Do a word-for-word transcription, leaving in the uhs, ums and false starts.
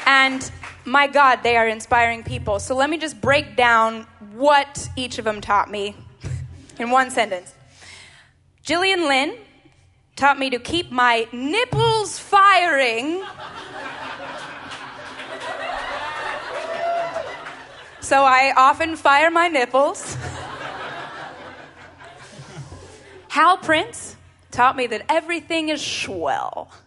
And my God, they are inspiring people. So let me just break down what each of them taught me in one sentence. Jillian Lynn taught me to keep my nipples firing. So I often fire my nipples. Hal Prince taught me that everything is swell.